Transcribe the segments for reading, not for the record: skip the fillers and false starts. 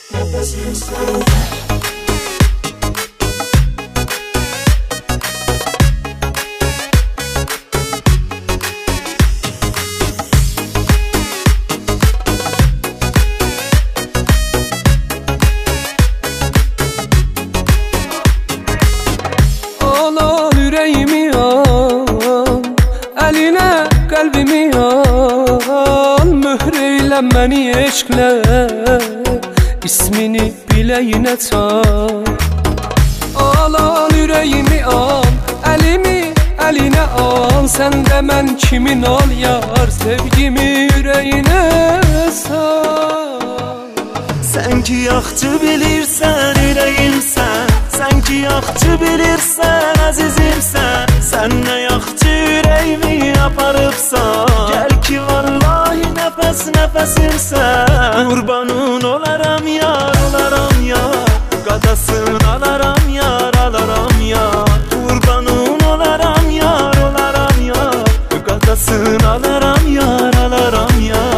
nəfəsimsən. Qəlbimi al, mühreylə məni eşqlə, ismini biləyinə çal. Al, al, ürəyimi al, əlimi əlinə al, sən də mən kimin ol yar, sevgimi ürəyinə sal. Sən ki yaxşı bilirsən ürəyimsən, sən ki yaxşı bilirsən əzizimsən, sən nə yaxşı ürəyimi aparıbsan, gəl ki vallahi nəfəs nəfəsimsən. Qurbanın olaram yar, olaram yar, qadasın alaram yar, alaram yar. Qurbanın olaram yar, olaram yar, qadasın alaram yar, alaram yar.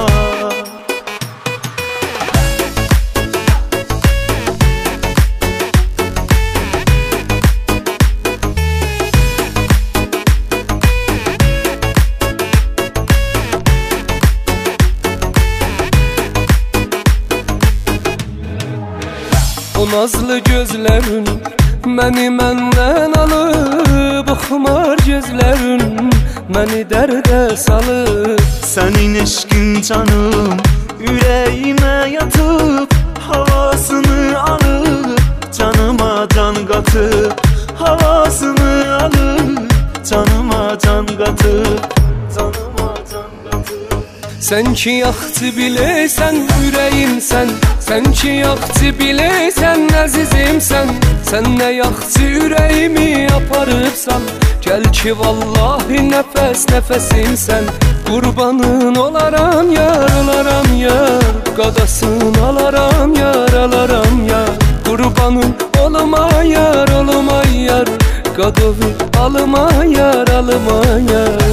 O nazlı gözlərin məni məndən alıb, o xumar gözlərin məni dərdə salıb. Sənin eşqin canım ürəyimə yatıb, havasını alıb, canıma can qatıb, havasını alıb, canıma can qatıb, canıma can qatıb. Sən ki yaxşı bilirsən ürəyimsən, sən ki yaxşı bilirsən əzizimsən, sən nə yaxşı ürəyimi aparıbsan, gəl ki vallahi nəfəs nəfəsimsən. Qurbanın olaram yar, olaram yar, qadasın alaram yar, alaram yar. Qurbanın olma yar, olma yar, qadovi alma yar, alma yar.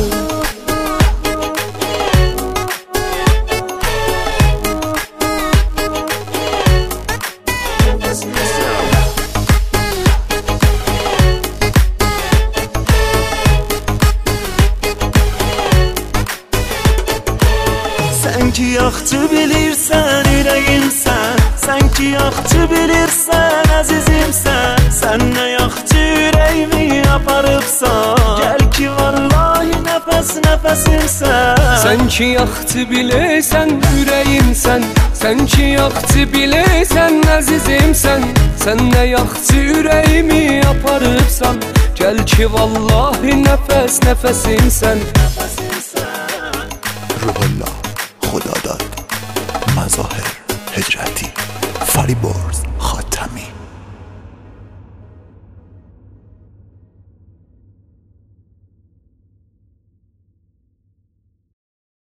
Sən ki yaxşı bilirsən ürəyimsən, sən ki yaxşı bilirsən əzizimsən, sən nə yaxşı ürəyimi aparıbsan, gəl ki vallahi nəfəs nəfəsimsən. Sən ki yaxşı bilirsən ürəyimsən, sən ki yaxşı bilirsən əzizimsən, sən nə yaxşı ürəyimi aparıbsan, gəl ki vallahi nəfəs nəfəsimsən. Ruhullah.